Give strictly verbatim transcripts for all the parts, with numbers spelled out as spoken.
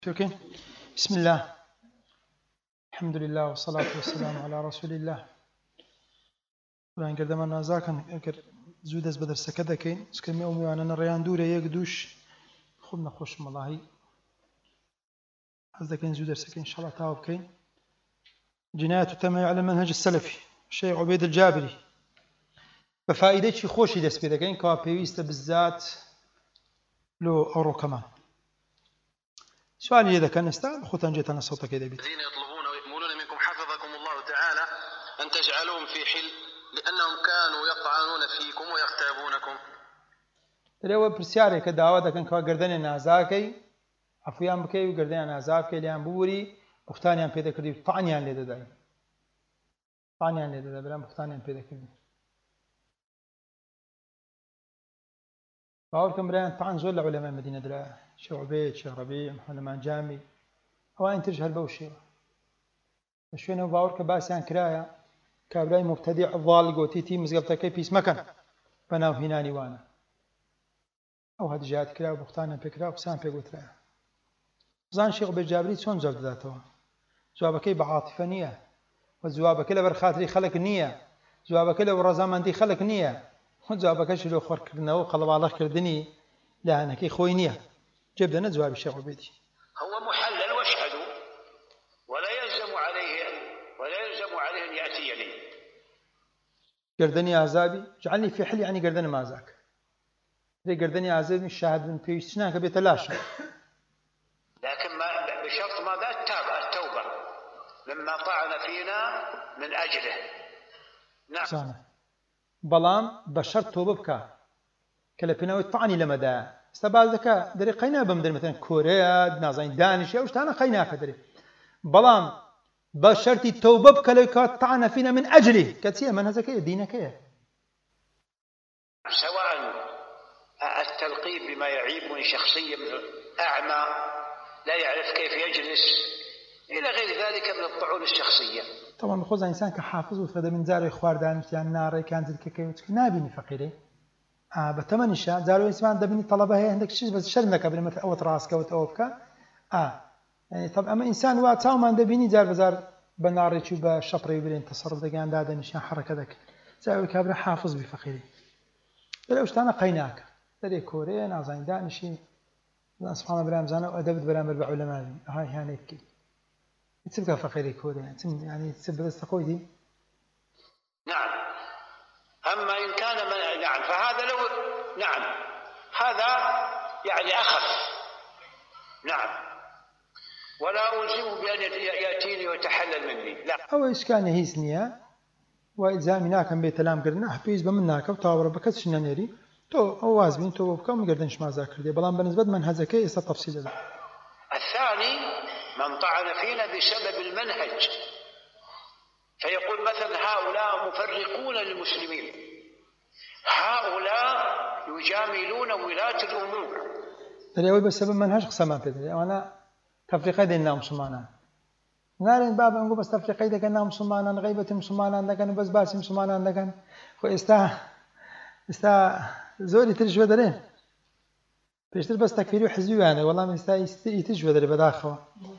شكرا. بسم الله الحمد لله والصلاة والسلام على رسول الله. الآن قدما نازاكن أكر زود از بدر سكده كين سكمي أمي وأنا الريان دورة يقدوش خلنا خوش ملاهي هذا كين زود سكين إن شاء الله تاوب كين جناية التميع على المنهج السلفي الشيخ عبيد الجابري بفائدة شي خوشي دس بيدا كين كوا بيويست بالذات لو أورو كمان. سؤالي إذا كان استاذ خذ جيت أنا صوتك كذا بيت. الذين يطلبون ويأملون منكم حفظكم الله تعالى أن تجعلوهم في حل لأنهم كانوا يطعنون فيكم ويغتابونكم. ترى برسياري كدعوة كان كوا قردني نازاكي عفيان بكي وقردني نازاكي ليان بوري بختانيان بيدا كردي طعنيان ليدا داي. طعنيان ليدا داي بلان بختانيان بيدا كردي. باوركم بريان طعن زول علماء المدينة درا شيخ عبيد شيخ ربيع محمد جامي أوان تجهل بوشي شوينه باورك باسيان كرايا كابراي مبتدع ضال قوتيتي مزقلتا كي بيس مكان بناو هناني وانا أو هاد جهات كرايا وبختانا بكرا وسان بيقوت رايا زان شيخ عبيد جابري شون زواب ذاته زوابكي بعاطفة نية وزوابك لبر خاطري خلق نية زوابك لبر رزامندي خلق نية وزوابك شلو خور كردنا وقلب الله كردني لا أنا كي خوينية جبنا جواب الشيخ عبيدي هو محلل واشهدوا ولا يلزم عليه ولا يلزم عليه أن يأتي لي. قردني عذابي جعلني في حل يعني قردني ما ذاك. إذا قردني عذابي الشاهد من بيشتناك بيتلاشى. لكن ما بشرط ماذا التوبة التوبة لما طعن فينا من أجله. نعم. سانة. بلام بشرط توبة بك. كلا بيناوي طعني لمدى. استبعدك دري قينا بمدر مثلا كوريا نازين دانش يا وش أنا قينا كدري. بلام بشرط التوبة بك لو كانت طعن فينا من أجله. كتير من هذا كيه دينك كيه. سواء التلقيب بما يعيبني شخصيا أعمى لا يعرف كيف يجلس إلى غير ذلك من الطعون الشخصية. طبعا بخوز إنسان كحافظ وفدا من زاري خوار دانش يعني ناري كانت الكيكة نابيني فقيري. آه بتمنى الشيء زارو إسمان دبني طلبة هي عندك شيء بس شرنك قبل ما أوت راسك أوت أوفك. آه يعني طب أما إنسان واتساو ما دبني زار بزار بناري شو بشطري بلين تصرف دقان دادا نشان حركة ذاك. زارو كابر حافظ بفقيري. بلا وش أنا قيناك. دري كوريا نازين دانشي. سبحان الله برام زانا وأدب برام بربع علماء هاي يعني كي. تبقى فقيري كوريا يعني تسبب استقوي دي. نعم. أما إن كان من نعم فهذا لو نعم هذا يعني أخف. نعم. ولا ألزمه بأن يأتيني ويتحلل مني. لا. أو إيش كان هيسنيا وإلزامنا كان بيتلام قرنا حبيز بمناك وتاور بكتش ننيري تو أوازبين تو بكم قردنش ما ذاكر دي بلان بالنسبة من هذا كي يستفصيل ذا. الثاني من طعن فينا بسبب المنهج فيقول مثلا هؤلاء مفرقون للمسلمين هؤلاء يجاملون ولاة الأمور. ترى هو بسبب منهج قسمان تدري أنا تفريقي ديننا مسلمانا. نارين بابا نقول بس تفريقي ده كنا مسلمانا غيبة مسلمانا ده كان بس باس مسلمانا ده كان خو استا استا زوري ترجوا درين. بيشتر بس تكفيري وحزبي يعني والله من استا يتجوا دري بداخله.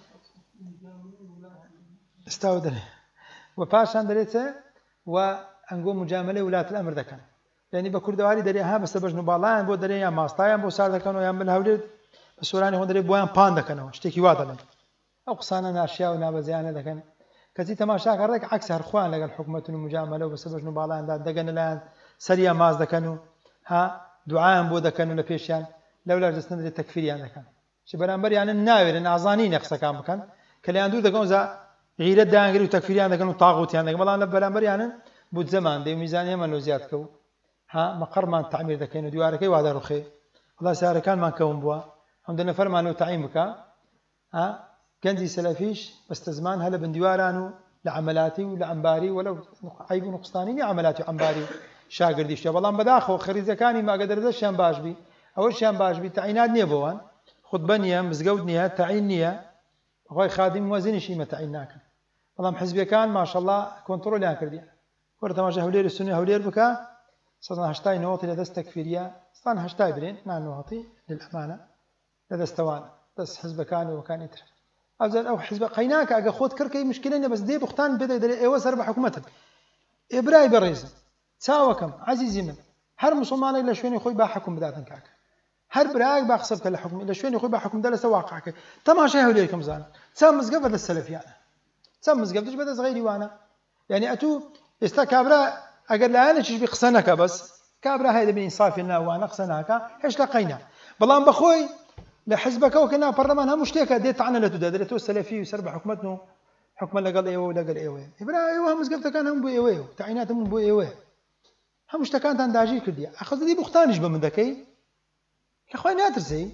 استاو دري. وباشان دريته وأنقول مجاملة ولاة الأمر ذكان يعني بكر دواري دريها بس بجنو بالان بو دريها ماستايا بو صار ذكانو يعمل هولد بسوراني هون دري بوان بان ذكانو اشتكي واضح أو قصانا ناشيا ونابزيانة ذكان كذي تماشى كرك عكس هالخوان لقى الحكومة المجاملة وبس بجنو بالان ذا ذكان الآن سريع ماز ذكانو ها دعاء بو ذكانو لبيشان لولا جسنا دري تكفير يعني ذكان شبران يعني الناوي لأن أعزانين يخص كام مكان كلي عنده ذكانو ذا غيرت دانغري وتكفير يعني ذكانو طاغوت يعني والله أنا بلامبر يعني بود زمان دي ميزانية من وزيات كو ها مقر ما تعمير ذكين وديوارك وهذا رخي والله سعر كان ما كون بوا عندنا فرمان تعيمك ها كنزي سلفيش بس زمان هلا بنديوارانو لعملاتي ولعنباري ولو عيب نقصاني عملاتي وعنباري شاقر ديش والله بداخو خريزه كاني ما قدر ذا شان باجبي اول شان باجبي تعينات نيبوان خطبه نيه مزقود نيه تعيين نيه غوي خادم وزن شي ما تعيناك والله محزبي كان ما شاء الله كنترول يعني كردي ورد ما جا هولير السنه هولير بكا صدنا هشتاي نوطي لدى استكفيريا صدنا هشتاي برين نعم نوطي للأمانة لدى استوان دەست حزبەکانی وەکانی تر ئەوزار ئەو حزب قەیناکە ئەگە خۆت کڕکەی مشکلە نیە بەس دێ بوختان بێدە دەرێ ئێوە سەر بە حکوومەتن ئێبرای بەڕێزم چاوەکەم عەزیزی من هەر موسڵمانێک لە شوێنی خۆی با حکوم بداتن کاکە هەر برایەک با قسە بکە لە حکومی لە شوێنی خۆی با حکوم بدات لەسەر واقعەکە تەماشای هەولێرکم بزانن چەند مزگەوت بەدەست سەلەفیانە چەند مزگەوتش بەدەست غەیری وانە یعنی ئەتوو ئێستا کابرا ئەگەر لایەنێکیش بی قسە نەکە بەس کابرا هەیە دەبینی ئینسافی ناوانە قسە ناکە هێشتا قەینە بەڵام بەخۆی لە حزبەکەەوە کە نا پەرلەمان هەموو شتێکە دێت تەعنە لە توودا دەرێت تۆ سەلەفی و سەر بە حکومەتن و حکومە لەگەڵ ئێوە و لەگەڵ ئێوەیە ئێبرا ئێوە هەموو مزگەوتەکان هەموو بۆ ئێوەیە و تەعینات هەموو بۆ ئێوەیە هەموو شتەکانتان داگیر کردیە ئەخەزەدی بوختانیش بە من دەکەی کە خوای ناترسی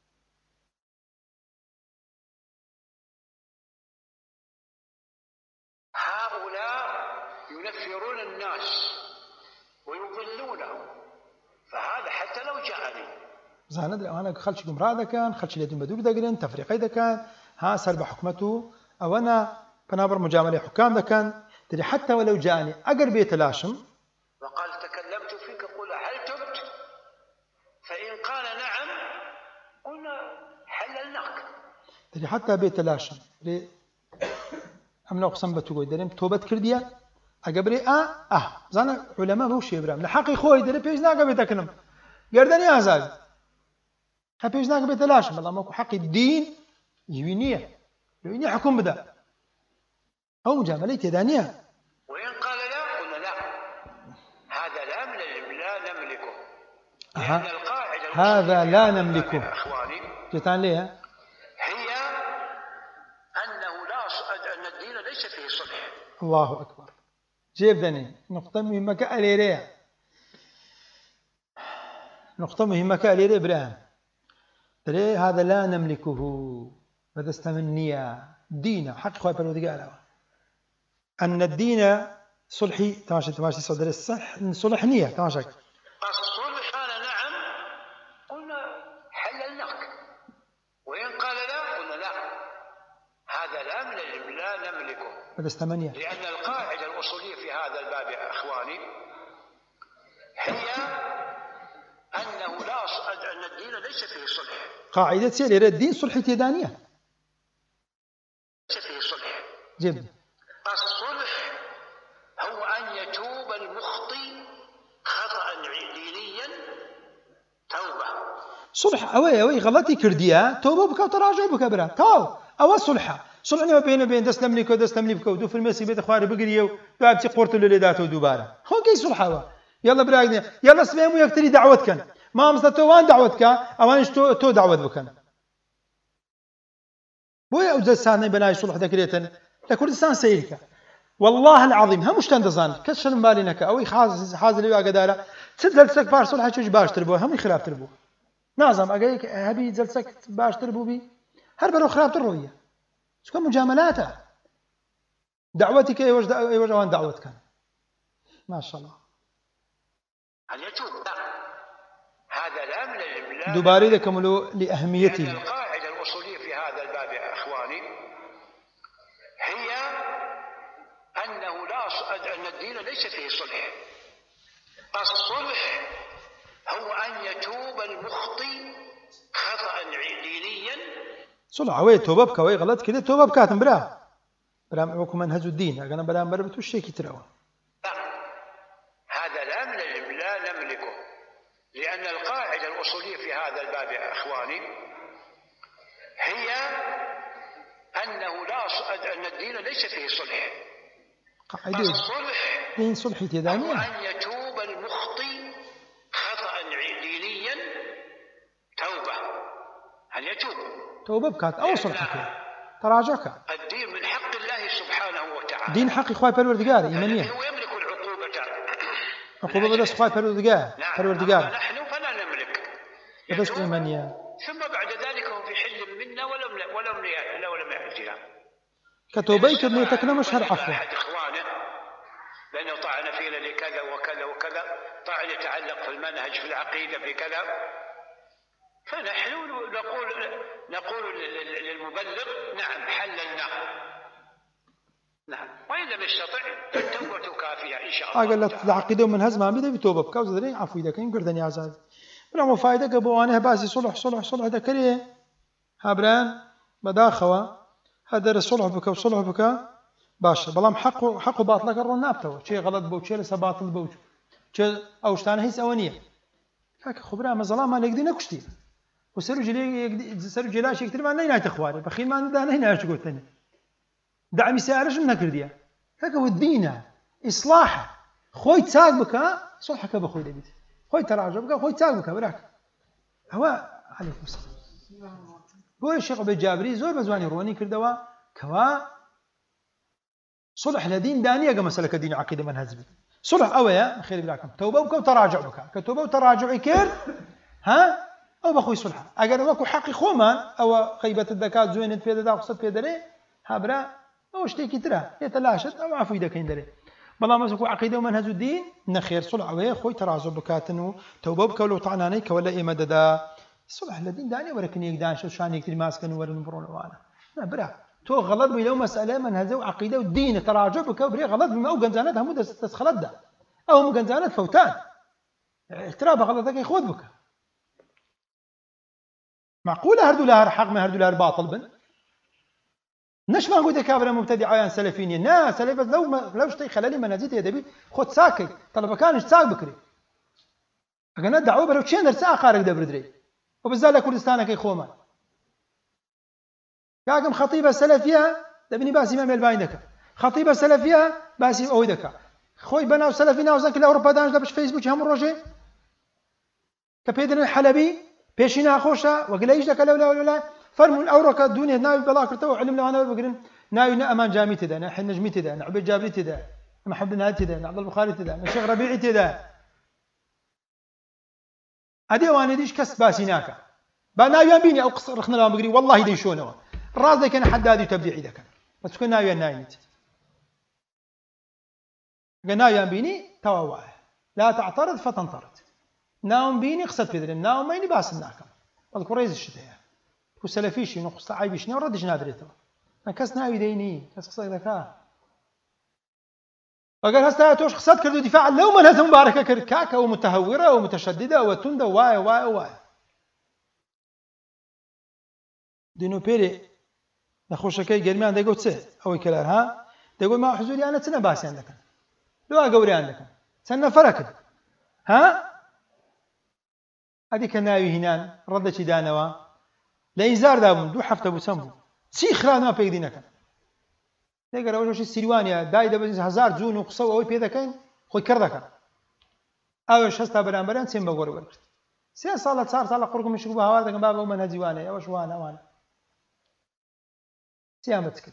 هؤلاء ينفرون الناس ويضلونهم فهذا حتى لو جاءني زانە ئەوانە خەڵکی گومڕا دەکەن خەڵکی لە دوو بە دوور دەگرن تەفریقەی دەکەن ها سەر بە حکومەت و ئەوەنە پەنابەر مجاملەی حکام دەکەن دەری حتى ولو جاءني ئەگەر بێتە لاشم وقال تكلمت فيك قل هل تبت فإن قال نعم قلنا حللناك دەری حتى بێتە لاشم ئەم ناو قسەم بە توگۆی دەرێم تۆبەت کردیە ئەگە برێ ئا ئا بزانە عولەما بەو شێ برام لە حەقی خۆی دەرێ پێش ناکە بێتەکنم گەردەنی ئازاد هە پێش ناکە بێتە لاشم بەڵام وەکو حەقی دین هیوی نییە هیوی نییە حکوم بدە ئەو مجاملەی تێدا نییە وإن قال لا قلنا لا هذا لا لا نملكه لأن القاعدة هذا لا نملكه إخواني جتان ليه هي أنه لا أن الدين ليس فيه صلح الله أكبر جيب دني نقطة مهمة كأليريا نقطة مهمة كأليريا إبراهيم ترى هذا لا نملكه هذا استمنية دين حق خوي بالودي قالوا أن الدين صلحي تماشي تماشي صدر الصح صلح نية تماشي الصلح قال نعم قلنا حللناك وإن قال لا قلنا لا هذا لا لا نملكه هذا استمنية لأن القاعدة الأصولية في هذا الباب يا إخواني هي أنه لا أن الدين ليس فيه صلح قاعدة سير الدين صلح تيدانية ليس فيه صلح جيب الصلح هو أن يتوب المخطئ خطأ دينيا توبة صلح أوي أوي غلطي كرديا توبة بك وتراجع بك برا تاو أو صلحة صلح ما بين بين دسلم لك ودسلم لك ودو في المسي بيت أخواري بقريو بابتي قرط اللي ودوبارة هو كي صلحة يلا براقني يلا سمعوا يكتري دعوتك ما مستوان دعوتك أوانش تو تو دعوت بكن بويا أوزسان بناي صلح ذكريتن لكردستان سيرك والله العظيم هم مش تندزان كشر مالينك أو يخاز حاز اللي قداره تدل سك باش صلح شو باش تربوه هم يخلاف تربوه نازم أجيك هبي جلسك باش تربو بي هربرو خلاف ترويه شو مجاملاته دعوتك أي وجه أي وجه وان دعوتك ما شاء الله هل يتوب هذا لا من دوباري لكملوا لأهميته القاعدة الأصولية في هذا الباب يا إخواني هي أنه لا أن الدين ليس فيه صلح الصلح هو أن يتوب المخطئ خطأ دينيا صلح وي توبة بك وي غلط كده توبة بكاتم برا برا وكم منهج الدين أنا برا برا بتوشي كتير هذا لا من لا نملكه لأن القاعدة الأصولية في هذا الباب يا إخواني هي أنه لا أن الدين ليس فيه صلح قاعدة الصلح دين صلح تدانية هو أن يتوب المخطئ خطأ دينيا توبة أن يتوب توبة بكات أو صلحك تراجعك الدين من حق الله سبحانه وتعالى دين حق إخوة بالوردقار إيمانية هو يملك العقوبة عقوبة بدأ إخوة بالوردقار بالوردقار نحن فلا نملك بس إيمانية ثم بعد ذلك هم في حل منا ولم ولم ولم يأتنا كتوبيك اللي تكنا مشهر عفوا أحد إخوانه لأنه طعن فينا لكذا وكذا وكذا طعن يتعلق في المنهج في العقيدة في كذا فنحن نقول نقول للمبلغ نعم حللناه نعم وإن لم يستطع فالتوبة كافية إن شاء الله. قال لك العقيدة من هزمها بده بتوبة بكوز ذري عفوا إذا كان يقدر يعزز. ولا مفايدة كبوانه باسي صلح صلح صلح ذكريه هابران بداخوا هذا الصلح بك وصلح بك باشا بلام حق حق باطلك الرون نابتوا شيء غلط بو شيء لسه باطل بو شيء أوشتان هيس أونية هاك خبرة ما ظلام ما نقدر نكشتي وسرو جلي سرو جلاش يكتب ما نينا تخواري بخيل ما ندان هنا ايش قلت ثاني دعمي سعرش من نكرديا هاك ودينا إصلاح خوي تساق بك صلحك بخوي دبيت خوي تراجع بك خوي تساق بك براك هو عليكم السلام بو الشيخ عبد الجابري زور بزواني روني كردوا كوا صلح لدين دانية كما مسألة دين عقيدة منهج بي صلح أويا خير بلاكم توبة بك وتراجع بك كتوبة وتراجع كير ها أو بخوي صلح أجر وكو حقي خوما أو خيبة الذكاء زوين في ذا قصة في دري هبرا أو اشتكي ترى يتلاشت أو عفو إذا كين دري بلا ما سكو عقيدة ومنهج الدين نخير صلح أويا خوي تراجع بكاتنو توبة بك ولو طعنانيك ولا إيه مددا صلح لدين دانية ولكن يقدان شو شان يكتري ماسكن ورن برون وانا لا برا تو غلط بلو مسألة منهج وعقيدة والدين تراجع بك وبري غلط بما أو جنزانات هم تسخلت ده أو هم جنزانات فوتان اختراب غلطك يخوض بك معقولة هردو لها حق ما هردو لها باطل بن نش ما نقول كابر مبتدع عيان سلفيني نا سلف لو ما لو اشتي خلالي منازيت يا دبي خد ساكي طلب كانش ساق بكري أنا دعوة بلو تشين درسا خارج دبر دري وبالذات كردستانك يخوما كاكم خطيبة سلفية دبني باسي ما ميل بايندك خطيبة سلفية باسي أويدك خوي بنا وسلفينا وزنك الأوروبا دانش دبش فيسبوك هم الروجي كبيدن الحلبي بيشينا خوشة وقليش لك لولا ولا فرموا الأوروكا الدنيا ناوي بلا كرتوا علم لو أنا بقولن ناوي أمان جامي تدا نحن نجمي تدا نعبد جابري تدا محمد نهاد تدا عبد البخاري تدا الشيخ ربيعي تدا هذه وانا ديش كس باسيناك بناوي بيني أو قصر رخنا لهم بقولي والله دي شونه الراس ذا كان حدادي تبديعي ذاك بس كنا ناوي ناينت ناوي بيني تواوع لا تعترض فتنطرد ناوم بيني قصد في ذلك ناوم مايني باسناك الكوريز الشتاء وسلفيشي نقص عيبيش نور ردش نادريته ما كاس ناوي ديني كاس قصد ذاك فقال هسه توش قصد كردو دفاع لو من هذا مباركه كركاكه ومتهوره ومتشدده وتنده واي واي واي دينو بيري نخوشكي جرميان ديقول تسه أو كلار ها ديقول ما حزوري أنا تنا باسي عندك لو أقولي عندك سنة فركد ها هذيك الناوي هنان ردت دانوا لا يزار دابون دو حفته بسمبو سي خرا ما بيقدينك ديقول أول شيء السيروانيا داي دبز هزار زون وقصو أو بيدا كين خوي كردك أول شيء استبران بران سين بقول ولا سين صالة صار صالة قرقم يشوفوا هوادا كم بابا من هزيوانة يا وش وانا وانا سيامتك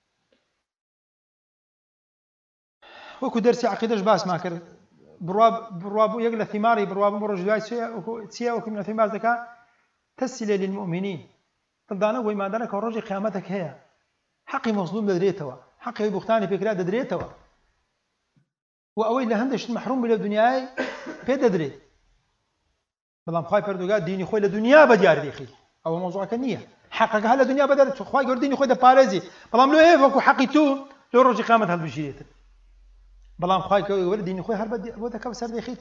وكو درسي عقيدة باس ما كر برواب برواب يقل ثماري برواب مرج جواي سيا وكو من ثمار ذكاء تسل للمؤمنين تضانا وما دانك ورجي قيامتك هي حقي مظلوم دريتوا حقي بختاني فكرة دريتوا وأويل لهندش محروم بلا دنياي بيد دري بلام خاي بردوغا ديني خوي لدنيا بديار ديخي أو موضوع كنية حقك هلا دنيا بدر خواي قرديني خوي دبارزي بلام لو إيه فكو حقي تو لو رجي قامت هالبشيرة بلام خواي قرديني خوي هرب وده كم سر ديخيت.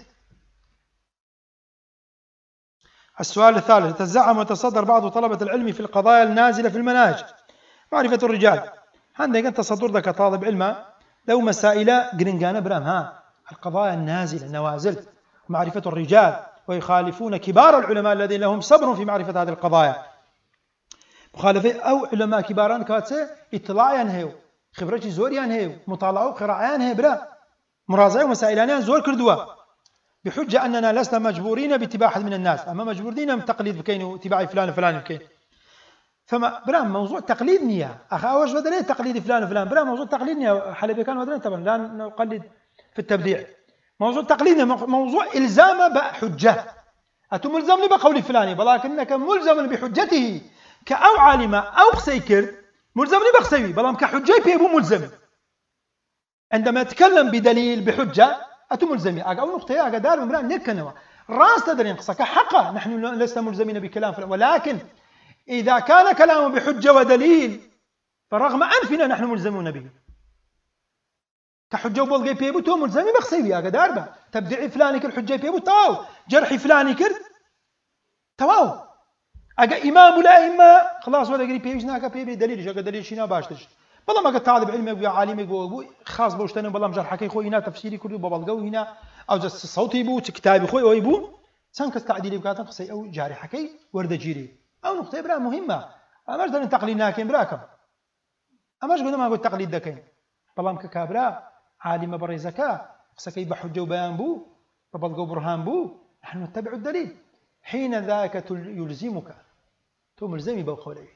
السؤال الثالث تزعم وتصدر بعض طلبة العلم في القضايا النازلة في المناهج معرفة الرجال عندك أنت تصدر ذاك طالب علم لو مسائل قرنقانة برام ها القضايا النازلة نوازل معرفة الرجال ويخالفون كبار العلماء الذين لهم صبر في معرفة هذه القضايا مخالفة أو علماء كباران كاتسة اطلاع ينهيو خبرتي زور ينهيو مطالعة وقراءة ينهي برا مرازعة ومسائلان زور كردوا بحجة أننا لسنا مجبورين باتباع أحد من الناس أما مجبورين من تقليد بكين واتباع فلان وفلان بكين فما برام موضوع تقليد نية أخي أوش بدنا تقليد فلان وفلان برام موضوع تقليد نية حلبي كان بدنا طبعا لا نقلد في التبديع موضوع تقليد موضوع إلزام بحجة أنتم ملزمني بقول فلان ولكنك ملزم بحجته كأو عالمة أو قسيكر ملزمني بقسيوي بلام كحجة بيبو ملزم عندما يتكلم بدليل بحجة أنتم ملزمين أو نقطة يا دار مران نكنوا راس تدرين قصك حقا نحن لسنا ملزمين بكلام فلان ولكن إذا كان كلامه بحجة ودليل فرغم أنفنا نحن ملزمون به كحجة وبلغي بيبو تو ملزمي بقسيوي يا دار تبدعي فلان كر حجة بيبو تواو جرحي فلان كر تواو ئەگە ئیمام ولا ئەئیمە خلاص وەرەگری پێویست ناکە پێ بێ دلیلش ئەگە دلیلشی نا باشترش بەڵام ئەگە طالب علمێک یا عالمێک بۆ بوو خاص بۆ شتەنە بەڵام جەرحەکەی خۆی هینا تەفسیری کرد و بە بەڵگە و هینا ئەو جە سەوتی بوو چ کتابی خۆی ئەوەی بوو چەند کەس تعدیلی بکاتن قسەی ئەو جارحەکەی وەردەگیری ئەو نقطەی برا مهمە ئەمەش دەرن تەقلید ناکەین براکەم ئەمەش گوێنەمان بۆ تەقلید دەکەین بەڵام کە کابرا عالمە بەڕێزەکە قسەکەی بە حجە و بەیان بوو بە بەڵگە و بورهان بوو نحن نتبع الدليل حين ذاك يلزمك تو ملزمي بو قولي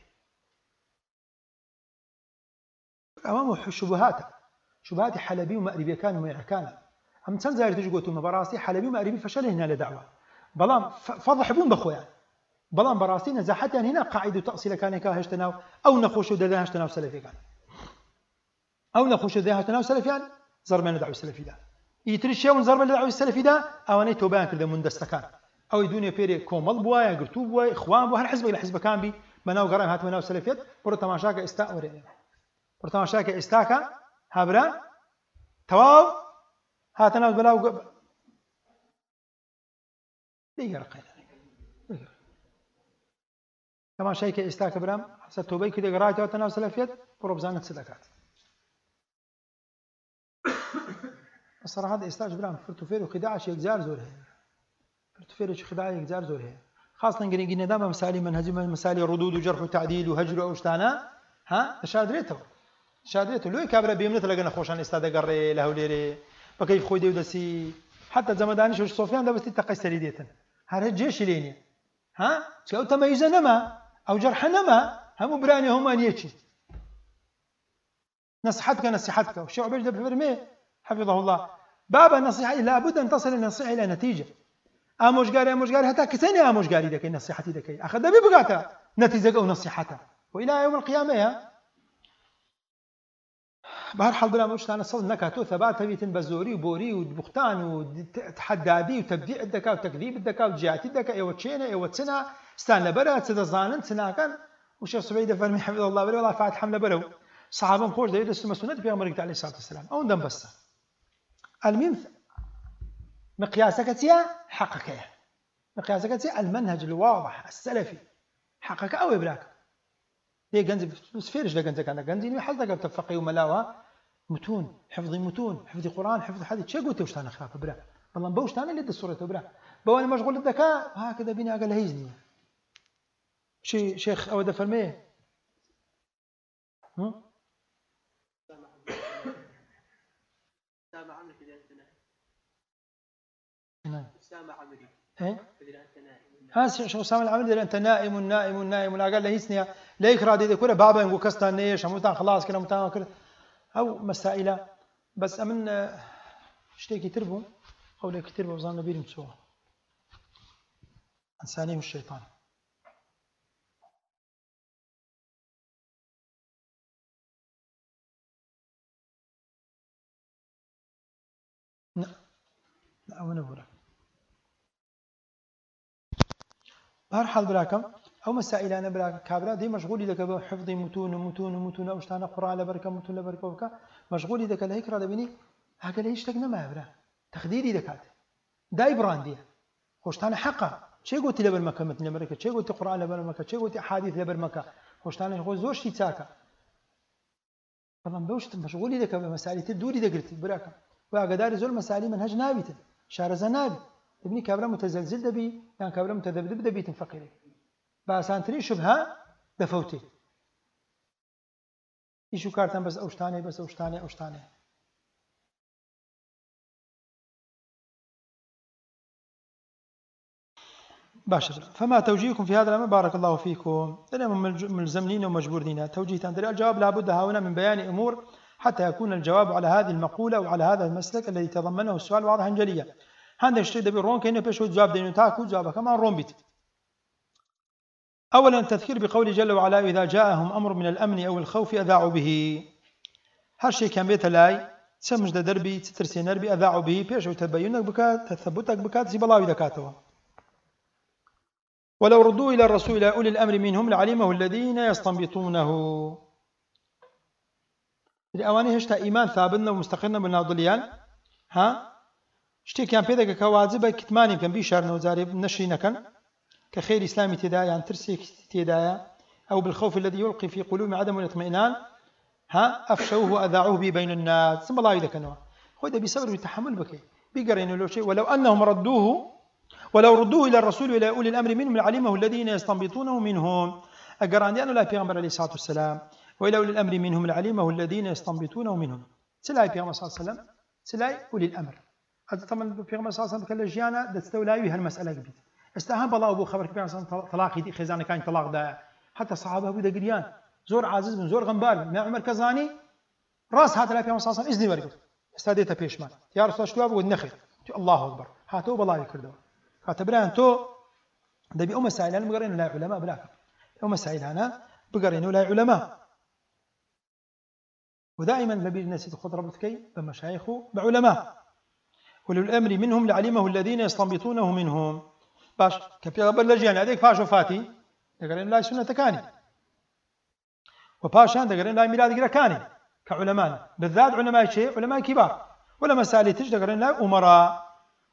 أمامه شبهات شبهات حلبي ومأربي كان وميع كان أم تنزل تجوتو مبراسي حلبي ومأربي فشل هنا لدعوة بلام فضح بون بخويا بلام براسي نزاحت يعني هنا قاعدة تأصيل كان كاهشتناو أو نخوش ذا هشتناو سلفي كان أو نخوش ذا هشتناو سلفي كان زربنا دعوة السلفي ده يترشيا ونزرب دعوة السلفي ده أواني توبان كذا من دستكان أو الدنيا بيري كومل بوايا قرتو بوايا إخوان بوايا هالحزب إلى حزب كان بي مناو قرام هات مناو سلفيات برو تماشاك إستا وريني برو تماشاك إستاكا هابرا تواو هاتنا بلاو ديقر قينا ديقر تماشاك إستاكا برام ستوبي كده قرايته هاتنا سلفيات برو بزانة صدقات الصراحة هذا إستاج برام فرتوفير وخداع شيء جار زور هي فرتوفير وش خداع يجار زور هي خاصة قرين قلنا دام مسالي منهج مسالي ردود وجرح وتعديل وهجر وأوشتانا ها تشادريته تشادريته لو كابرا بيمنت لقنا خوشان استاد قري له ليري بكيف خويدي ودسي حتى زمداني شو صوفيان ده بس تتقي سريديتن هذا جيش ليني ها شو تميز نما أو جرح نما هم براني هم أنيتشي نصحتك نصيحتك وشو عبيد ده بفرمي حفظه الله باب النصيحة لابد أن تصل النصيحة إلى نتيجة آموش قاري آموش قاري هتا كسني آموش قاري دكي نصيحتي دكي أخذ بي بقاتا نتيجة أو نصيحتها وإلى يوم القيامة يا بهر حال بلا مش أنا صل نكاتو ثبات بيتن بزوري وبوري وبختان وتحدادي وتبديع الدكا وتكذيب الدكا وجاتي الدكا أيوة تشينا أيوة سنة استان لبرا تسد الظانن سنة كان وشيخ سبيد فرمي حفظ الله بلا والله فات حمله برو صحابة خوش ده يدرسوا مسنة في أمريكا عليه الصلاة والسلام أو ندم بس المهم مقياسك تيا حقك مقياسك تيا المنهج الواضح السلفي حقك أو إبراك ليه جنز بس فيرش ده جنزك أنا جنزي إنه حظك بتفقي وملاوة متون حفظ متون حفظ قرآن حفظ حديث شو قلت وش تانا خلاف إبراك والله بوش تانا اللي الصورة إبراك بواني مشغول الذكاء هكذا بيني أقل هيزني شي شيخ أو ده فرميه هم أسامة عمري إيه؟ ها شو أسامة العمري إذا أنت نائم نائم نائم لا قال له يسنيا لا يكره هذه كلها بابا ينقول كستا نيش متان خلاص كنا متان كده أو مسائل بس أمن اشتكي تربو قولك تربو وزان نبيل مسوى إنسانيه الشيطان لا لا أنا بقولك بهرحال براكم أو مسائل أنا براك كابرا دي مشغولي ذاك بحفظ متون ومتون ومتون أو اشتانا قرآن لبركة متون لبركة وكا مشغولي ذاك الهيك راد بني هكذا ليش تجنا ما برا تخديري ذاك داي براندي خوشتانا حقا شيء قلت لبر مكة متن لبركة شيء قلت قرآن لبر مكة شيء قلت أحاديث لبر مكة خوشتانا خوش زوج شيء تاكا طبعا بوش مشغولي ذاك بمسائل تدوري ذاك براكم وأقدار زول مسائل منهج نابت شارز نابي ابني كابرا متزلزل دبي يعني كابرا متذبذب دبي تنفقري باسانتري شبهه دفوتي ايشو كارتن بس اوشتاني بس اوشتاني اوشتاني باشا فما توجيهكم في هذا الامر بارك الله فيكم انا ملزمين ومجبورين توجيه تندري الجواب لابد هنا من بيان امور حتى يكون الجواب على هذه المقوله وعلى هذا المسلك الذي تضمنه السؤال واضحا جليا هذا الشيء ده بيرون كأنه بيشو جواب دينو تاكو جوابه كمان روم بيت أولا التذكير بقوله جل وعلا إذا جاءهم أمر من الأمن أو الخوف أذاعوا به هالشيء كان بيت لاي تسمج ده دربي تترسي نربي أذاعوا به بيشو تبينك بكات تثبتك بكات زي بلاوي دكاتوا ولو ردوا إلى الرسول إلى أولي الأمر منهم لعلمه الذين يستنبطونه الأواني هشتا إيمان ثابتنا ومستقرنا بالناضليان ها شتي كان بيدك كواجب كتماني كان بيشار نوزاري نشري نكن كخير إسلامي تدايا يعني ترسيك تدايا أو بالخوف الذي يلقي في قلوب عدم الاطمئنان ها أفشوه وأذاعوه به بين الناس ثم الله يدك نوع خذ بصبر وتحمل بك بقرين لو شيء ولو أنهم ردوه ولو ردوه إلى الرسول وإلى أولي الأمر منهم لعلمه الذين يستنبطونه منهم أقران أنه لا بيغمبر عليه الصلاة والسلام وإلى أولي الأمر منهم لعلمه الذين يستنبطونه منهم سلاي بيغمبر صلى الله عليه وسلم سلاي أولي الأمر هذا طبعا بيغمبر صلى الله عليه وسلم كل جيانا دستولاي هالمسألة قبيل استهان بالله أبو خبر بيغمبر صلى الله عليه وسلم طلاق يدي خزانة كان طلاق دا حتى الصحابة أبو دقريان زور عزيز من زور غنبار ما عمر كزاني راس هذا لا بيغمبر صلى الله عليه وسلم إذني ورقب استاديته بيشمان يا رسول الله شتواب والنخل الله أكبر هاتوا بالله يكردوا كاتبران تو دبي أم مسائل بقرين لا علماء بلاك أم مسائل أنا بقرين ولا علماء ودائما نبي الناس تأخذ ربطكي بمشايخه بعلماء ولو الأمر منهم لعلمه الذين يستنبطونه منهم باش كبيغبر لجيان هذيك فاشو فاتي دقرين لا سنة كاني وباشان دقرين لا ميلاد كاني كعلماء بالذات علماء شيء علماء كبار ولا مسائل تج دقرين لا أمراء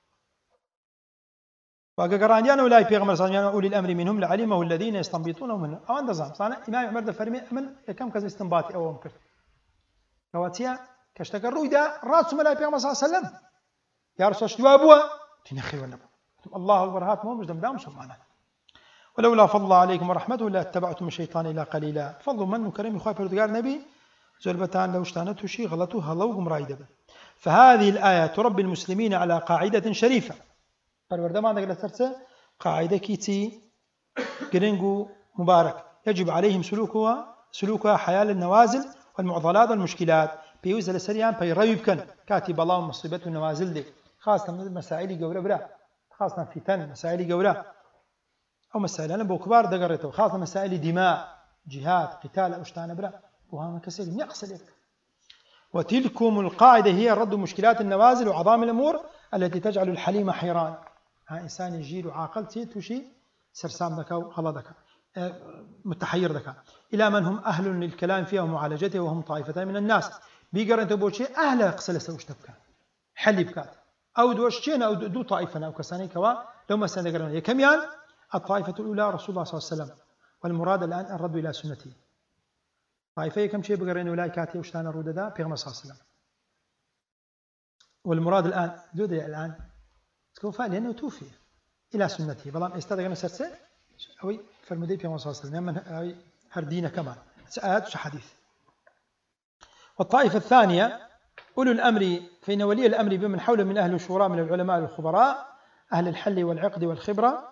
وقرانيان ولا بيغمر صانيان أولي الأمر منهم لعلمه الذين يستنبطونه منه أو عند زام صانع إمام عمر دفرمي من كم كذا استنباطي أو مكر كواتيا كشتكر رويدا راس ملا بيغمر صلى الله عليه وسلم يا رسول الله أبوه تنخي ولا الله أكبر هات مو مش دم دام سبحانه ولولا فضل عليكم ورحمته لا اتبعتم الشيطان إلا قليلا فضل من كريم خايف رجال نبي زلبتان لو اشتانته شيء غلطوه هلوهم رايدة فهذه الآية تربي المسلمين على قاعدة شريفة فالورده ما نقدر ترسل قاعدة كيتي جرينجو مبارك يجب عليهم سلوكها سلوكها حيال النوازل والمعضلات والمشكلات بيوز السريان بيريب كان كاتب الله مصيبته النوازل دي خاصة من المسائل جورا برا خاصة في ثاني مسائل جورا أو مسائل أنا بكبار دقرته خاصة مسائل دماء جهاد قتال أشتان برا وها كسر يقصد وتلكم القاعدة هي رد مشكلات النوازل وعظام الأمور التي تجعل الحليم حيران ها إنسان يجيل وعاقل تشي سرسام ذكا وغلا ذكا متحير ذكا إلى من هم أهل للكلام فيها ومعالجته وهم طائفتان من الناس بيقر أنت بوشي أهل قصل سوش تبكى حلي بكات أو دوشين أو دو طائفة أو كساني كوا لو ما سنقرن كميان الطائفة الأولى رسول الله صلى الله عليه وسلم والمراد الآن الرد إلى سنته طائفة كم شيء بقرن ولا كاتي وشتان الرد ذا بيغمر صلى الله عليه وسلم والمراد الآن دودي الآن توفى لأنه توفي إلى سنته بلام استدعى سرسة أوي فالمدي في مصر صلى الله عليه وسلم أوي هردينا كمان آيات وحديث والطائفة الثانية أولو الأمر فإن ولي الأمر بمن حوله من أهل الشورى من العلماء والخبراء أهل الحل والعقد والخبرة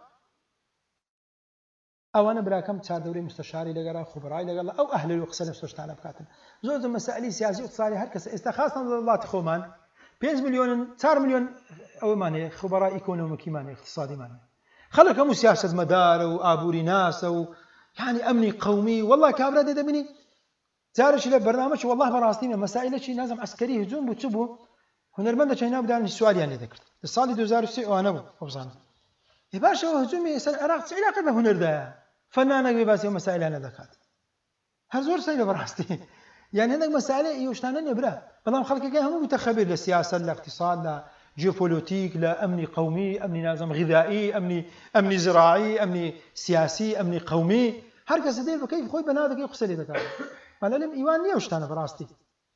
أو أنا بلا كم تسار دوري مستشاري لقرا خبراء لقرا أو أهل الوقصة نفسه بكاتن زوج مسائل سياسية واقتصادية هركس استخاصنا الله تخومان بينز مليون صار مليون أو ماني خبراء إيكونوميكي ماني اقتصادي ماني خلك مو سياسة مدار وآبوري ناس أو يعني أمني قومي والله كابرة ده مني زارش إلى برنامج والله براستين مسائل شيء لازم عسكري هجوم بتشبه هنرمند شيء نبدأ عن السؤال يعني ذكرت الصالي دوزار السي وأنا أبو أبصان يباشا هجوم يسأل العراق سئل عقد هنر ده فنانا بيباسي مسائل أنا ذكرت هزور سئل براستين يعني هذا مسائل يوشتانن يبرا بلام خلق كي هم متخبر للسياسة للاقتصاد لا جيوبوليتيك لا أمني قومي أمني نظام غذائي أمني أمني زراعي أمني سياسي أمني قومي هركز دير بكيف خوي بنادق يقصلي ذكر ما لم إيوان يوشتان براستي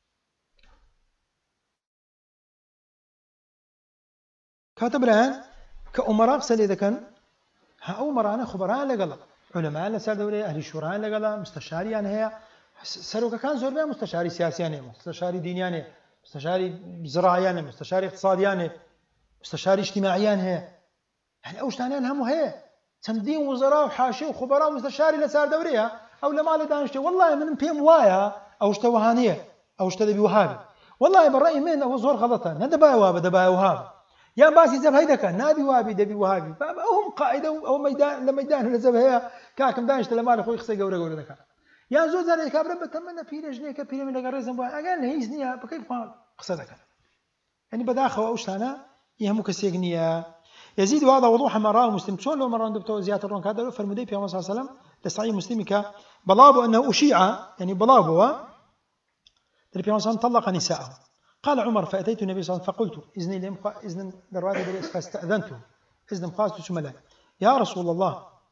كاتب رهن كأمراء قصلي ذكر ها أمراء خبراء لقلا علماء لسال دولة أهل الشورى لقلا مستشاري يعني هي سروك كان زور بها مستشاري سياسيانه مستشاري دينيانه مستشاري زراعيانه مستشاري اقتصاديانه مستشاري اجتماعيانه يعني اوش ثاني الهم هي تمدين وزراء وحاشيه وخبراء ومستشاري لسار دوريها او لما لدانشته والله من بيم وايا او اشتوهانيه او اشتدبي وهابي والله بالراي من هو زور غلطه ندبا وهاب دبا وهاب يا باسي زب هيدا كان نادي وهابي دبي وهابي هم قاعده او ميدان لميدان لزب هي كاكم دانشته لما اخوي خصي قوري قوري ذكر يا زوج أنا كابر بتمنى في رجلي كبيرة من الجريزة بوا أقل هيزني بكيف ما قصدك يعني بداخل أوش أنا يهمك السجنية يزيد هذا وضوحا ما راه مسلم شلون لو مرة دبتو زيادة الرون كذا فالمدي في صلى الله عليه وسلم لصحيح مسلم ك بلابو أنه أشيع يعني بلابو النبي صلى الله عليه وسلم طلق نساءه قال عمر فأتيت النبي صلى الله عليه وسلم فقلت إذن لم إذن درواتي فاستأذنته إذن قاست سملا يا رسول الله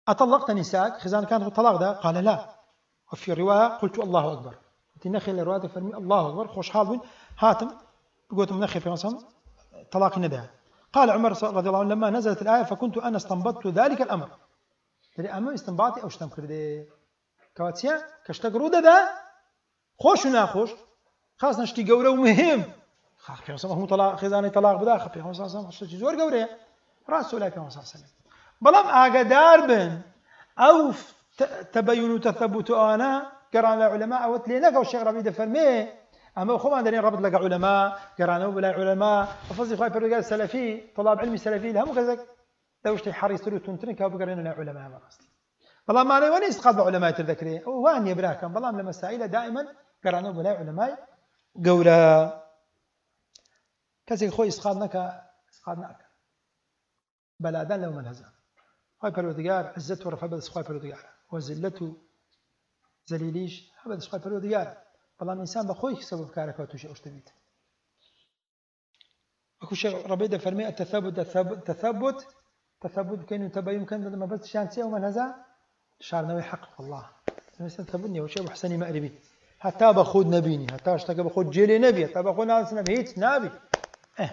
أطلقت نساءك خزان كان طلاق ده؟ قال لا. وفي رواية قلت الله أكبر. تنخي الرواية فرمي الله أكبر خوش حال هاتم قلت منخي في مصر طلاق ندى. قال عمر رضي الله عنه لما نزلت الآية فكنت أنا استنبطت ذلك الأمر. ترى أما استنباطي أو اشتم كردي كواتسيا كشتقرود ده خوش وناخوش خاص نشتي قوله ومهم خافي مصر هو طلاق خزاني طلاق بدا خافي مصر مصر زور قوله رأس ولا في مصر سلم بلام أقدار بن أو تبين وتثبت أنا قرأنا العلماء أو تلينك أو الشيخ ربيع فرمي أما أخو ما درين ربط لك علماء قرأنا ولا علماء وفضل خايف الرجال السلفي طلاب علمي سلفي لهم كذا دوشتي حريص تريد تنترك أو بقرأنا العلماء ما أصلي بلام ما عليه ونيس قاضي علماء تذكري وان يبراكم بلام لما سائلة دائما قرأنا ولا علماء قولا كذا خوي إسقاطناك إسقاطناك بلادان لو منهزا خايف الرجال عزته ورفع بس خايف الرجال وزلته زليليش هذا خايف الرجال والله الإنسان بخوي سبب كاركات وشيء أشتبيت. أكو شيء ربيده فرمي التثبت التثبت تثبت تثبت كأنه تبين كان لما بس شانسيه ومن هذا شعر نوي حق والله. مثلا تبني وشيء وحسني مقربي حتى بخود نبيني حتى اشتكى بخود جيلي نبي حتى بخود ناس نبي هيت نبي. إيه.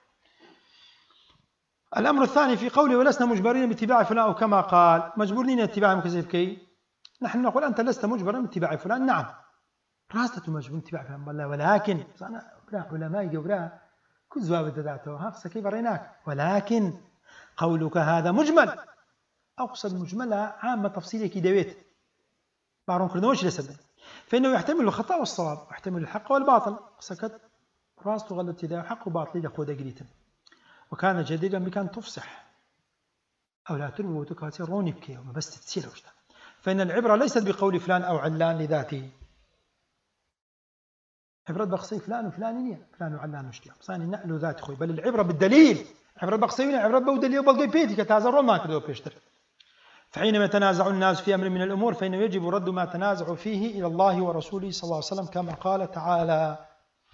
الأمر الثاني في قوله ولسنا مجبرين باتباع فلان أو كما قال مجبورين اتباع مكذب كي نحن نقول أنت لست مجبرا باتباع فلان نعم. راسته مجبور اتباع فلان والله ولكن أنا بلا علماء جورا كل زواب ذاته هاقص كيف ريناك ولكن قولك هذا مجمل أقصد مجملة عامة تفصيلية كدويت بارون كردوش لسبب فإنه يحتمل الخطأ والصواب ويحتمل الحق والباطل سكت راسته غلط ابتداء حق وباطل يقود قريتا وكان جديدا بكان تفصح أو لا تربو وتكاتي روني بكي وما بس تتسير وجدا فإن العبرة ليست بقول فلان أو علان لذاته عبرة بقصي فلان وفلانية فلان وعلان وشتيا صاني نقل ذات خوي بل العبرة بالدليل عبرة بقصينا عبرة بودليل وبلقي بيتي كتازرون ما كدوا بيشتر فحينما يتنازع الناس في أمر من الأمور فإنه يجب رد ما تنازعوا فيه إلى الله ورسوله صلى الله عليه وسلم كما قال تعالى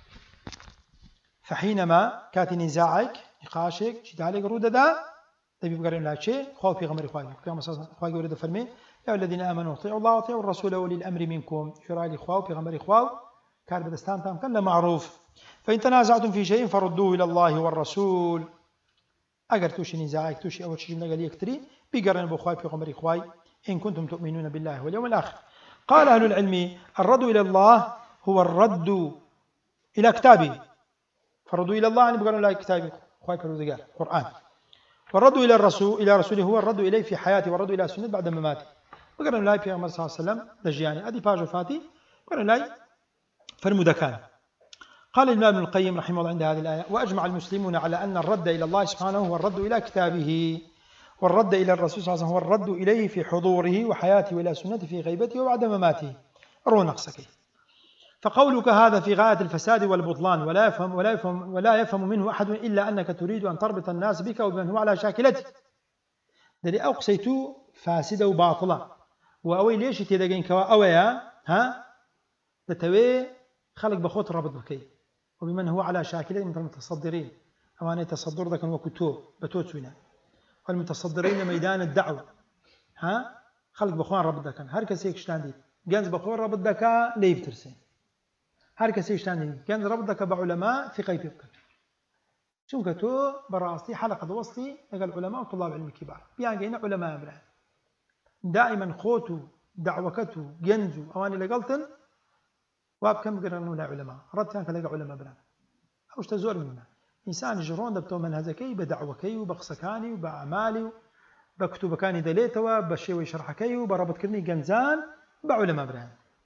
فحينما كات نزاعك نقاشك جدالك رود دا تبي بقرين لا شيء خوف في غمر إخوانك كما إخوانك ورد فرمي يا الذين آمنوا اطيعوا الله واطيعوا الرسول وأولي الأمر منكم شرائع خوف في غمر إخوان كان بدستان تام كان معروف فإن تنازعتم في شيء فردوه إلى الله والرسول أجر توشي نزاعك توشي أول شيء نقول يكتري بقرن بخواي في غمر إخواي إن كنتم تؤمنون بالله واليوم الآخر قال أهل العلم الرد إلى الله هو الرد إلى كتابه فردوا إلى الله يعني بقرن لا كتابه خواي في الرزقار القرآن والرد إلى الرسول إلى رسوله هو الرد إليه في حياته والرد إلى السنة بعد مماته بقرن لا في محمد صلى الله عليه وسلم دجياني أدي باجو فاتي بقرن لا فالمدكان قال الإمام ابن القيم رحمه الله عند هذه الآية وأجمع المسلمون على أن الرد إلى الله سبحانه هو الرد إلى كتابه والرد إلى الرسول صلى الله عليه وسلم هو الرد إليه في حضوره وحياته وإلى سنته في غيبته وبعد مماته رونقسك فقولك هذا في غاية الفساد والبطلان ولا يفهم ولا يفهم ولا يفهم منه أحد إلا أنك تريد أن تربط الناس بك وبمن هو على شاكلته الذي أقصيت فاسدة وباطلة وأوي ليش تدقين كوا أويا ها تتوي خلق بخوت رابط بكي وبمن هو على شاكلته مثل المتصدرين أوان يتصدر ذاك وكتوب بتوتسونا والمتصدرين ميدان الدعوة ها خلق بخوان رابط ذاك هر كسي يشتاندي جنز بخوان رابط ذاك ليف ترسين هر كسي يشتاندي جنز رابط ذاك بعلماء في قيب يبكر شو كتو براستي حلقة وسطي قال علماء وطلاب علم كبار بيان علماء بلا دائما خوتو دعوكتو جنزو أواني لقلتن واب كم قرنوا لا علماء ردت كان كذا علماء بلا أوش تزور منا إنسان جرون دبتو من هذا كي بدعوكي وبقصكاني وبأعمالي بكتبكاني دليتوا بشي ويشرحكي وبربط كرني جنزان بعلماء بلا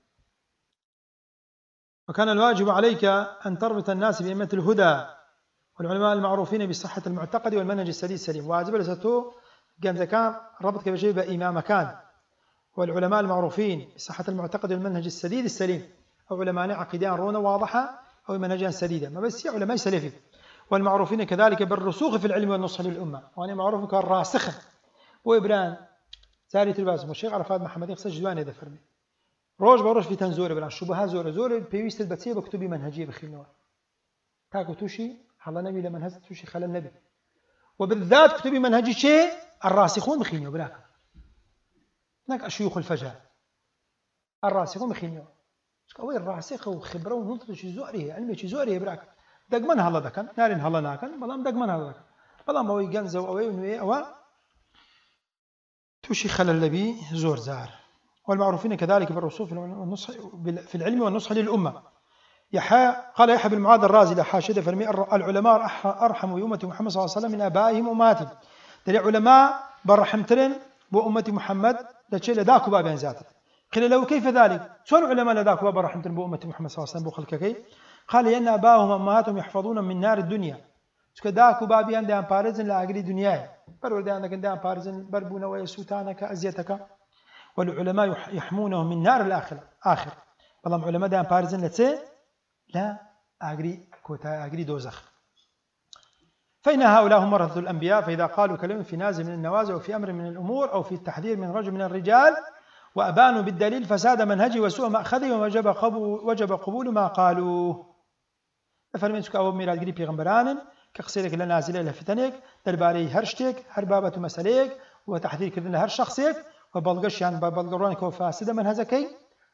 وكان الواجب عليك أن تربط الناس بأئمة الهدى والعلماء المعروفين بصحة المعتقد والمنهج السديد السليم واجب لساتو جنز كان ربطك بشيء بإمام كان والعلماء المعروفين بصحة المعتقد والمنهج السديد السليم أو علماء عقيدان رونة واضحة أو منهجان سديدة ما بس علماء سلفي والمعروفين كذلك بالرسوخ في العلم والنصح للأمة وأنا معروف كالراسخة وإبران ساري تلباس والشيخ عرفات محمد يقصد جواني ذا فرمي روج بروج في تنزور إبران شبهات زور زور بيويست البتسية بكتبي منهجية بخيل تاكو توشي حلا نبي لمنهج توشي خلال النبي وبالذات كتبي منهجي شيء الراسخون بخيل بلا هناك الشيوخ الفجهة الراسخون مخينيو أوي الراسخ وخبرة ونطق شي زوري علمي شي زوري براك دقمن هلا دكان نارين هلا ناكن بلام دقمن هلا دكان بلام أوي جنزو أوي ونوي أوا توشي خلل لبي زور زار والمعروفين كذلك بالرسوخ والنصح في العلم والنصح للأمة يحيى قال يحيى بن معاذ الرازي لحاشده فرمي العلماء أرحم بأمة محمد صلى الله عليه وسلم من آبائهم وأمهاتهم دليل علماء برحمترن بأمة محمد لشيء لذاك بابين ذاته قيل له كيف ذلك؟ شو العلماء لذاك باب رحمترن بأمة محمد صلى الله عليه وسلم بخلك كي قال لأن آبائهم وأمهاتهم يحفظون من نار الدنيا كذاك بابين دام بارزن لأجل دنياه برود عندك دام بارزن بربونا ويسوتانك أزيتك والعلماء يحمونهم من نار الآخرة آخر والله علماء دام بارزن لتسي لا أجري كوتا أجري دوزخ فإن هؤلاء هم ورثة الأنبياء فإذا قالوا كلمة في نازل من النوازل وفي أمر من الأمور أو في التحذير من رجل من الرجال وأبانوا بالدليل فساد منهجه وسوء مأخذه ووجب قبول وجب قبول ما قالوا فلمنسك أو ميراد قريب يغمبران كقصيرك لنازل إلى فتنك درباري هرشتك هربابة مسأليك وتحذير كذن هر شخصيك وبلغش يعني بلغرانك وفاسد منهجك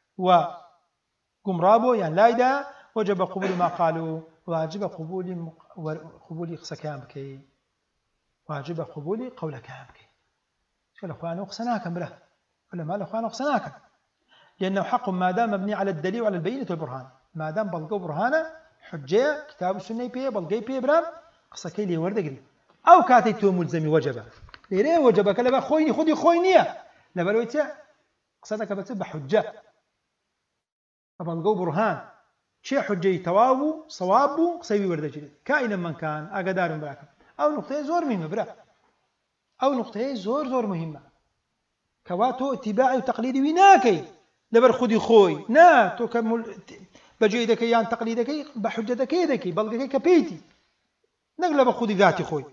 وقمرابه يعني لايدا وجب قبول ما قالوا واجب قبول قبول قسكامك واجب قبول قولكامك شو الأخوان أقسناك بله ولا ما الأخوان أقسناك لأنه حق ما دام مبني على الدليل وعلى البينة والبرهان ما دام بلغوا برهانه حجة كتاب السنة بيه بلغي بيه برام قسكي لي ورد قريب أو كاتيتو ملزمي وجبه ليه وجبك لبا خويني خذي خوينية لبلويتها قصدك بتبع حجة بلغوا برهان شيء حجي توابو صوابو قصيبي ورد جري كائنا من كان أقدار براكم أو نقطة زور مهمة برا أو نقطة زور زور مهمة كواتو اتباعي وتقليدي ويناكي لبر خذي خوي نا تكمل بجيدك يعني تقليدك بحجتك يدك بلغك كبيتي نقلب خذي ذاتي خوي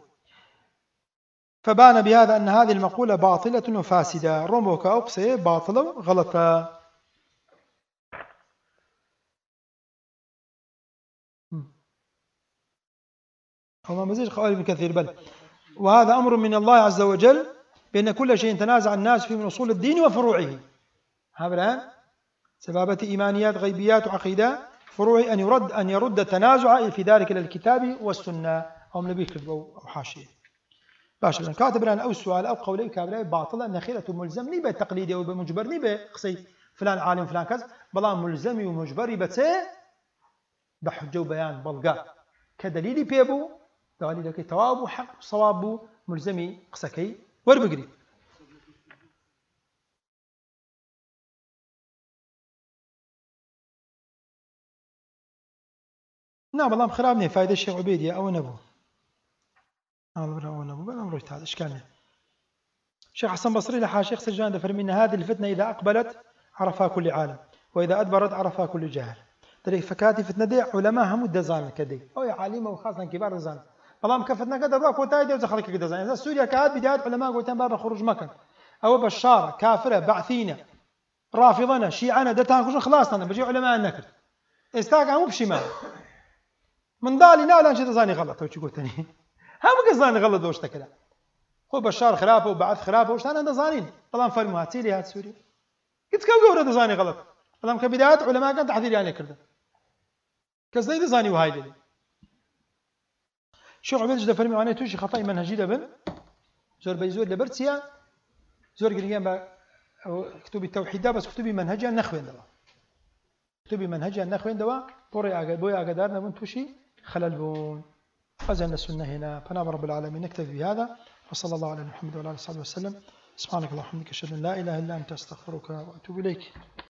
فبان بهذا أن هذه المقولة باطلة وفاسدة رموك أقصي باطلة غلطة وما مزيج قال ابن كثير بل وهذا أمر من الله عز وجل بأن كل شيء تنازع الناس فيه من أصول الدين وفروعه هذا الآن سبابة إيمانيات غيبيات وعقيدة فروعه أن يرد أن يرد التنازع في ذلك إلى الكتاب والسنة أو نبي كتب أو حاشية باشا كاتب لنا أو سؤال أو قولي كابلا باطلة نخيلة ملزم نبى تقليدي أو بمجبر نبى قصي فلان عالم فلان كذا بلا ملزمي ومجبري بس بحجة وبيان بلغا كدليل بيبو دليل تواب وحق صواب ملزمي قسكي وربقري نعم والله خرابني فائدة الشيخ عبيدية أو نبو أو نبو بلا مروج هذا إشكالنا الشيخ حسن بصري لحاشي يخسر جانب فرمينا هذه الفتنة إذا أقبلت عرفها كل عالم وإذا أدبرت عرفها كل جاهل ترى فكاتي فتنة دي علماء هم الدزان كدي أو يا عالمة وخاصة كبار الزان والله مكفتنا قدر روك وتايدي وزخلك كده زين إذا سوريا كانت بداية علماء قلتين باب خروج مكان أو بشار كافرة بعثينة رافضنا شيعنا دتان كوش خلاصنا بجي علماء النكر استاقع مو بشمال من ضالي نالا شي تزاني غلط وش قلتني هم قصداني غلط وش كذا هو بشار خرافه وبعث خرافه وش انا دزانين طبعا فرموا هاتيلي هات سوريا قلت كم قوره دزاني غلط طبعا كبداية علماء كان تحذير يعني كرده كزي دزاني وهاي لي شو عبيد جدا فرمي وانا توشي خطأ منهجي دبن زور بيزور لبرتيا زور قريان با كتب التوحيد بس كتبي منهجي النخوين دوا كتبي منهجي النخوين دوا بوري اغا بويا اغدارنا بون توشي خلل بون فزلنا السنه هنا فنعم رب العالمين نكتفي بهذا وصلى الله على محمد وعلى اله وصحبه وسلم سبحانك اللهم وبحمدك اشهد ان لا اله الا انت استغفرك واتوب اليك.